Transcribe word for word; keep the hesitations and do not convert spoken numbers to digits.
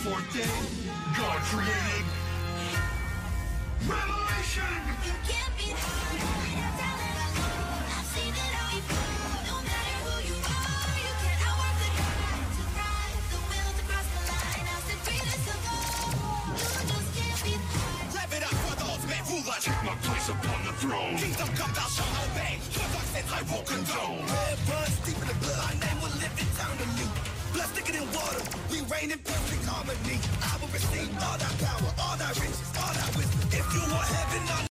forte. God created revelation. You can't be I've seen it all before. No matter who you are, you can't outwork the drive to ride, the will to cross the line. I'll set greatest of all. You just can't be Clap it up for the ultimate ruler. Take my place upon the throne. Kingdom come, thou shalt obey. Your thoughts and I won't condone. Red runs deep in the blood. Our name will live eternally. Blood thicker than water. We reign in perfect harmony. I will receive all that power, all that riches, all that wisdom. If you want heaven on